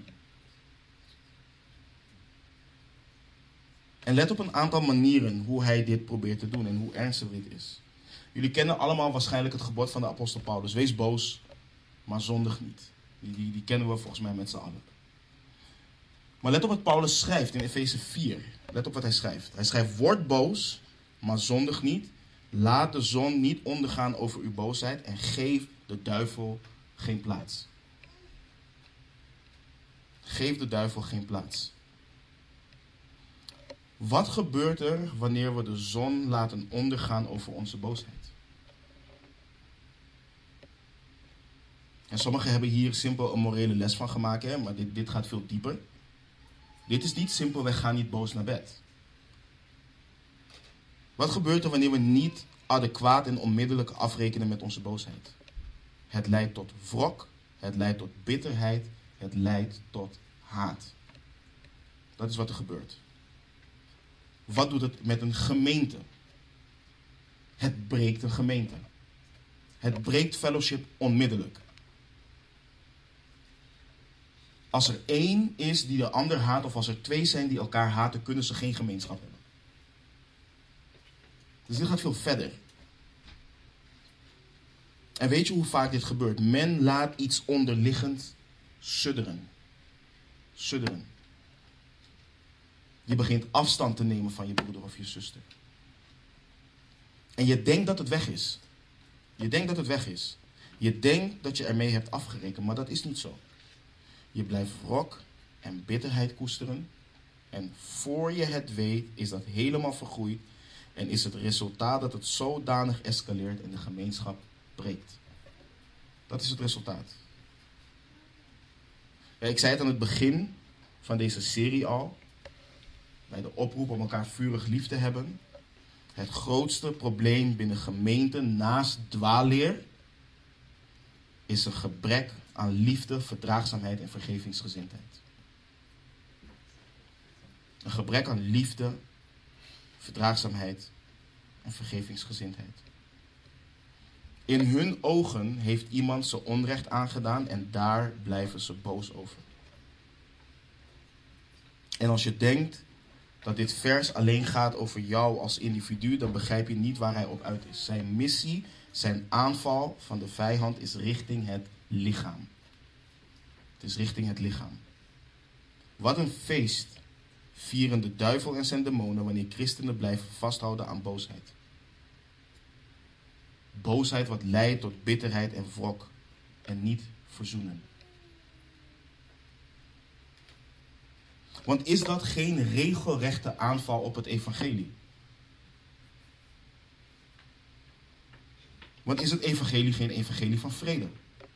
En let op een aantal manieren hoe hij dit probeert te doen en hoe ernstig dit is. Jullie kennen allemaal waarschijnlijk het gebod van de apostel Paulus. Wees boos, maar zondig niet. Die, die, die kennen we volgens mij met z'n allen. Maar let op wat Paulus schrijft in Efeze vier. Let op wat hij schrijft. Hij schrijft, word boos, maar zondig niet. Laat de zon niet ondergaan over uw boosheid en geef de duivel geen plaats. Geef de duivel geen plaats. Wat gebeurt er wanneer we de zon laten ondergaan over onze boosheid? En sommigen hebben hier simpel een morele les van gemaakt, hè? Maar dit, dit gaat veel dieper. Dit is niet simpelweg ga niet boos naar bed. Wat gebeurt er wanneer we niet adequaat en onmiddellijk afrekenen met onze boosheid? Het leidt tot wrok, het leidt tot bitterheid, het leidt tot haat. Dat is wat er gebeurt. Wat doet het met een gemeente? Het breekt een gemeente. Het breekt fellowship onmiddellijk. Als er één is die de ander haat, of als er twee zijn die elkaar haten, kunnen ze geen gemeenschap hebben. Dus dit gaat veel verder. En weet je hoe vaak dit gebeurt? Men laat iets onderliggend sudderen. Sudderen. Je begint afstand te nemen van je broeder of je zuster. En je denkt dat het weg is. Je denkt dat het weg is. Je denkt dat je ermee hebt afgerekend, maar dat is niet zo. Je blijft wrok en bitterheid koesteren. En voor je het weet is dat helemaal vergroeid. En is het resultaat dat het zodanig escaleert en de gemeenschap breekt. Dat is het resultaat. Ja, ik zei het aan het begin van deze serie al. Bij de oproep om elkaar vurig lief te hebben. Het grootste probleem binnen gemeenten naast dwaalleer is een gebrek aan liefde, verdraagzaamheid en vergevingsgezindheid. Een gebrek aan liefde, verdraagzaamheid en vergevingsgezindheid. In hun ogen heeft iemand ze onrecht aangedaan en daar blijven ze boos over. En als je denkt dat dit vers alleen gaat over jou als individu, dan begrijp je niet waar hij op uit is. Zijn missie, zijn aanval van de vijand is richting het lichaam. Het is richting het lichaam. Wat een feest vieren de duivel en zijn demonen wanneer christenen blijven vasthouden aan boosheid. Boosheid wat leidt tot bitterheid en wrok en niet verzoenen. Want is dat geen regelrechte aanval op het evangelie? Want is het evangelie geen evangelie van vrede?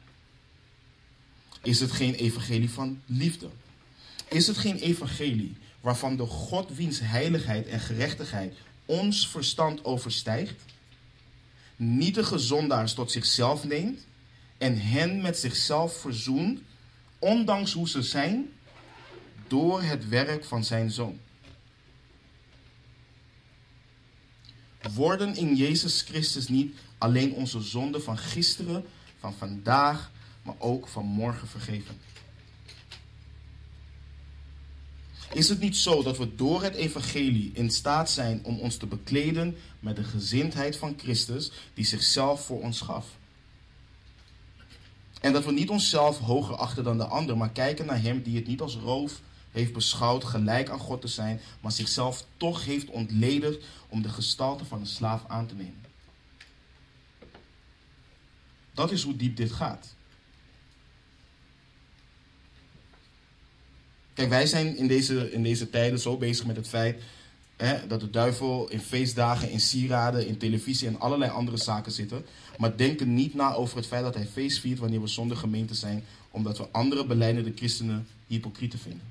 Is het geen evangelie van liefde? Is het geen evangelie waarvan de God wiens heiligheid en gerechtigheid ons verstand overstijgt, nietige zondaars tot zichzelf neemt en hen met zichzelf verzoent, ondanks hoe ze zijn, door het werk van zijn Zoon? Worden in Jezus Christus niet alleen onze zonden van gisteren, van vandaag, maar ook van morgen vergeven? Is het niet zo dat we door het evangelie in staat zijn om ons te bekleden met de gezindheid van Christus die zichzelf voor ons gaf? En dat we niet onszelf hoger achten dan de ander, maar kijken naar hem die het niet als roof heeft beschouwd gelijk aan God te zijn, maar zichzelf toch heeft ontledigd om de gestalte van een slaaf aan te nemen. Dat is hoe diep dit gaat. Kijk, wij zijn in deze, in deze tijden zo bezig met het feit hè, dat de duivel in feestdagen, in sieraden, in televisie en allerlei andere zaken zitten. Maar denken niet na over het feit dat hij feest viert wanneer we zonder gemeente zijn, omdat we andere belijdende christenen hypocrieten vinden.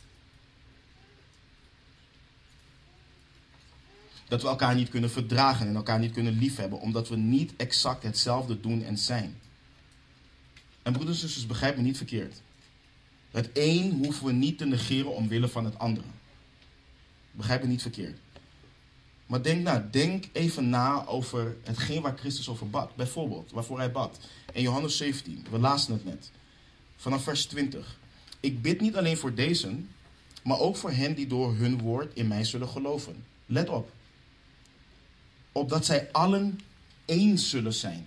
Dat we elkaar niet kunnen verdragen en elkaar niet kunnen liefhebben, omdat we niet exact hetzelfde doen en zijn. En broeders en zusters, begrijp me niet verkeerd. Het een hoeven we niet te negeren omwille van het andere. Begrijp me niet verkeerd. Maar denk na, denk even na over hetgeen waar Christus over bad. Bijvoorbeeld, waarvoor hij bad. In Johannes zeventien, we lazen het net. Vanaf vers twintig. Ik bid niet alleen voor deze, maar ook voor hen die door hun woord in mij zullen geloven. Let op. Opdat zij allen één zullen zijn.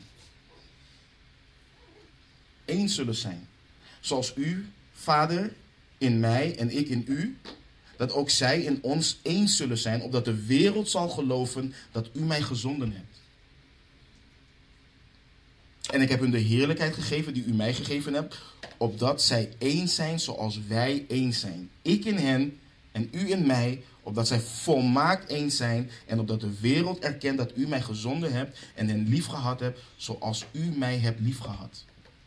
Eén zullen zijn. Zoals u, Vader, in mij en ik in u, dat ook zij in ons één zullen zijn, opdat de wereld zal geloven dat u mij gezonden hebt. En ik heb hun de heerlijkheid gegeven die u mij gegeven hebt, opdat zij één zijn zoals wij één zijn. Ik in hen En u in mij, opdat zij volmaakt eens zijn en opdat de wereld erkent dat u mij gezonden hebt en hen liefgehad hebt zoals u mij hebt liefgehad.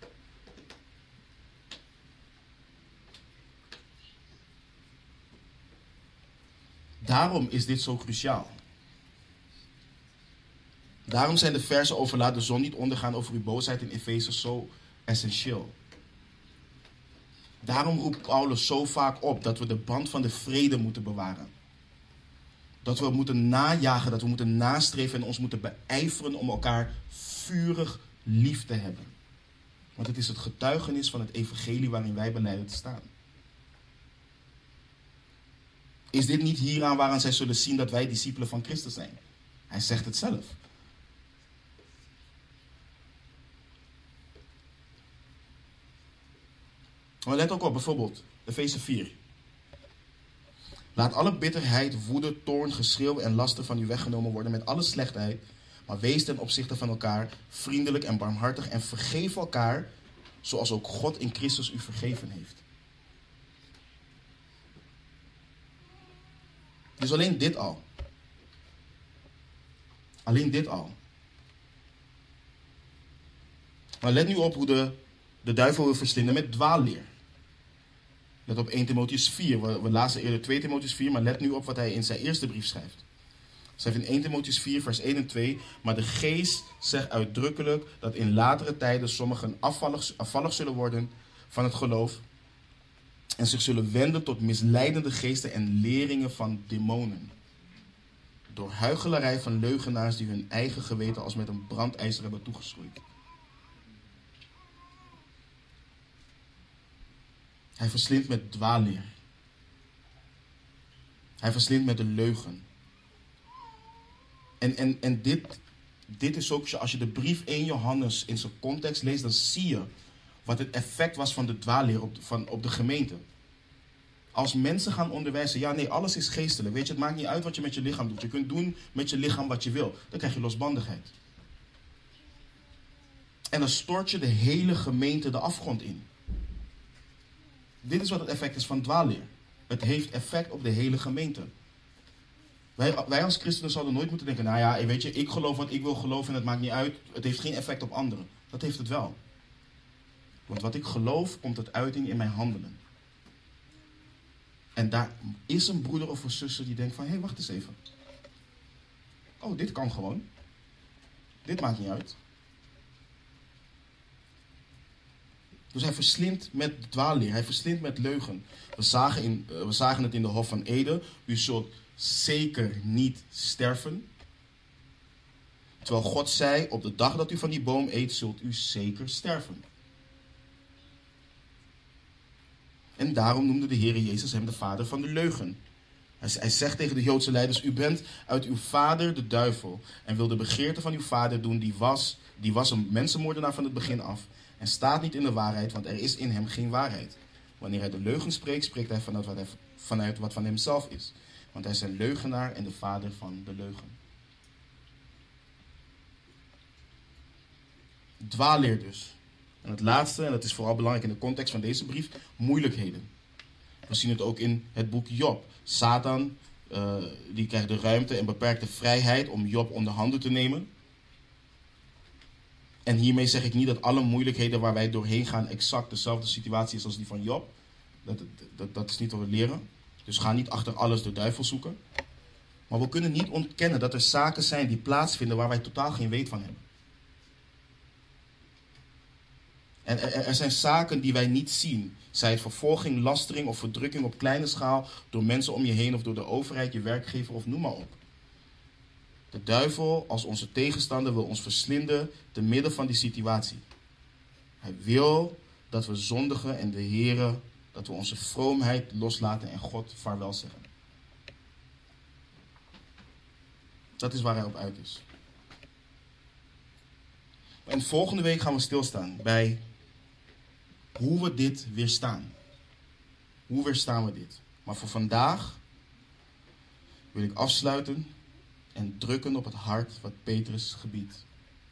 Daarom is dit zo cruciaal. Daarom zijn de versen over laat de zon niet ondergaan over uw boosheid in Efeze zo essentieel. Daarom roept Paulus zo vaak op dat we de band van de vrede moeten bewaren. Dat we moeten najagen, dat we moeten nastreven en ons moeten beijveren om elkaar vurig lief te hebben. Want het is het getuigenis van het evangelie waarin wij belijden te staan. Is dit niet hieraan waaraan zij zullen zien dat wij discipelen van Christus zijn? Hij zegt het zelf. Maar let ook op, bijvoorbeeld, Efeze vier. Laat alle bitterheid, woede, toorn, geschreeuw en laster van u weggenomen worden met alle slechtheid. Maar wees ten opzichte van elkaar vriendelijk en barmhartig en vergeef elkaar zoals ook God in Christus u vergeven heeft. Dus alleen dit al. Alleen dit al. Maar let nu op hoe de, de duivel wil verslinden met dwaalleer. Let op eerste Timotheüs vier. We, we lazen eerder tweede Timotheüs vier, maar let nu op wat hij in zijn eerste brief schrijft. Hij schrijft in eerste Timotheüs vier, vers één en twee. Maar de geest zegt uitdrukkelijk dat in latere tijden sommigen afvallig, afvallig zullen worden van het geloof. En zich zullen wenden tot misleidende geesten en leringen van demonen. Door huichelarij van leugenaars die hun eigen geweten als met een brandijzer hebben toegeschroeid. Hij verslindt met dwaalleer. Hij verslindt met de leugen. En, en, en dit, dit is ook, als je de brief eerste Johannes in zijn context leest, dan zie je wat het effect was van de dwaalleer op, van, op de gemeente. Als mensen gaan onderwijzen, ja nee, alles is geestelijk. Weet je, het maakt niet uit wat je met je lichaam doet. Je kunt doen met je lichaam wat je wil. Dan krijg je losbandigheid. En dan stort je de hele gemeente de afgrond in. Dit is wat het effect is van dwaalleer. Het heeft effect op de hele gemeente. Wij, wij als christenen zouden nooit moeten denken, nou ja, weet je, ik geloof wat ik wil geloven en het maakt niet uit. Het heeft geen effect op anderen. Dat heeft het wel. Want wat ik geloof, komt tot uiting in mijn handelen. En daar is een broeder of een zuster die denkt van, hé, hey, wacht eens even. Oh, dit kan gewoon. Dit maakt niet uit. Dus hij verslindt met dwaalleer, hij verslindt met leugen. We zagen, in, uh, we zagen het in de Hof van Eden. U zult zeker niet sterven. Terwijl God zei, op de dag dat u van die boom eet, zult u zeker sterven. En daarom noemde de Heer Jezus hem de vader van de leugen. Hij, hij zegt tegen de Joodse leiders, u bent uit uw vader de duivel en wil de begeerte van uw vader doen, die was, die was een mensenmoordenaar van het begin af. En staat niet in de waarheid, want er is in hem geen waarheid. Wanneer hij de leugen spreekt, spreekt hij vanuit wat, hij, vanuit wat van hemzelf is. Want hij is een leugenaar en de vader van de leugen. Dwaalleer dus. En het laatste, en dat is vooral belangrijk in de context van deze brief, moeilijkheden. We zien het ook in het boek Job. Satan, uh, die krijgt de ruimte en beperkte vrijheid om Job onder handen te nemen. En hiermee zeg ik niet dat alle moeilijkheden waar wij doorheen gaan exact dezelfde situatie is als die van Job. Dat, dat, dat is niet wat we leren. Dus ga niet achter alles de duivel zoeken. Maar we kunnen niet ontkennen dat er zaken zijn die plaatsvinden waar wij totaal geen weet van hebben. En er, er zijn zaken die wij niet zien. Zij het vervolging, lastering of verdrukking op kleine schaal door mensen om je heen of door de overheid, je werkgever of noem maar op. De duivel als onze tegenstander wil ons verslinden te midden van die situatie. Hij wil dat we zondigen en de Heere, dat we onze vroomheid loslaten en God vaarwel zeggen. Dat is waar hij op uit is. En volgende week gaan we stilstaan bij hoe we dit weerstaan. Hoe weerstaan we dit? Maar voor vandaag wil ik afsluiten en drukken op het hart wat Petrus gebiedt.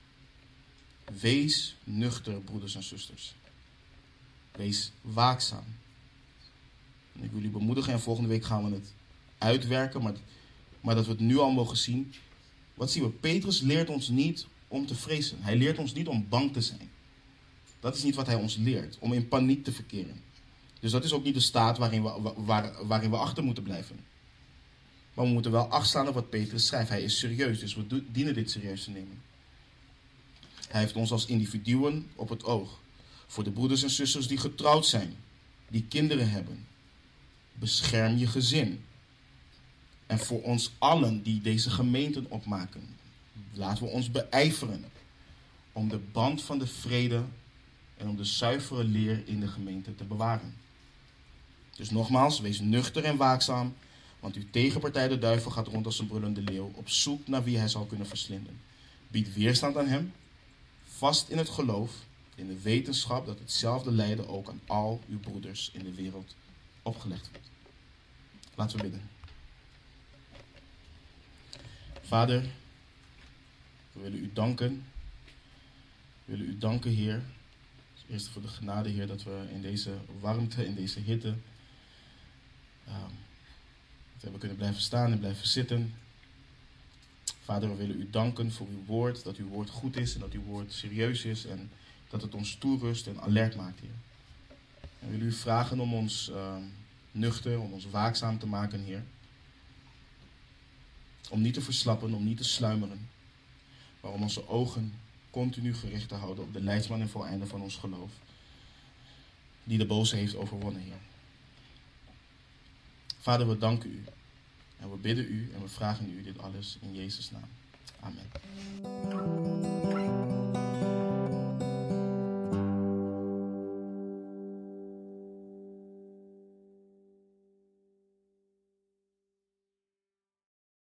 Wees nuchter, broeders en zusters. Wees waakzaam. Ik wil jullie bemoedigen en volgende week gaan we het uitwerken. Maar, maar dat we het nu al mogen zien. Wat zien we? Petrus leert ons niet om te vrezen. Hij leert ons niet om bang te zijn. Dat is niet wat hij ons leert. Om in paniek te verkeren. Dus dat is ook niet de staat waarin we, waar, waarin we achter moeten blijven. Maar we moeten wel acht slaan op wat Petrus schrijft. Hij is serieus, dus we dienen dit serieus te nemen. Hij heeft ons als individuen op het oog. Voor de broeders en zusters die getrouwd zijn. Die kinderen hebben. Bescherm je gezin. En voor ons allen die deze gemeenten opmaken. Laten we ons beijveren. Om de band van de vrede en om de zuivere leer in de gemeente te bewaren. Dus nogmaals, wees nuchter en waakzaam. Want uw tegenpartij de duivel gaat rond als een brullende leeuw. Op zoek naar wie hij zal kunnen verslinden. Bied weerstand aan hem. Vast in het geloof. In de wetenschap dat hetzelfde lijden ook aan al uw broeders in de wereld opgelegd wordt. Laten we bidden. Vader, we willen u danken. We willen u danken, Heer. Eerst voor de genade, Heer, dat we in deze warmte, in deze hitte, um, dat we hebben kunnen blijven staan en blijven zitten. Vader, we willen u danken voor uw woord, dat uw woord goed is en dat uw woord serieus is en dat het ons toerust en alert maakt, Heer. En we willen u vragen om ons uh, nuchter, om ons waakzaam te maken, Heer. Om niet te verslappen, om niet te sluimeren, maar om onze ogen continu gericht te houden op de leidsman en voleinder van ons geloof, die de boze heeft overwonnen, Heer. Vader, we danken u en we bidden u en we vragen u dit alles in Jezus' naam. Amen.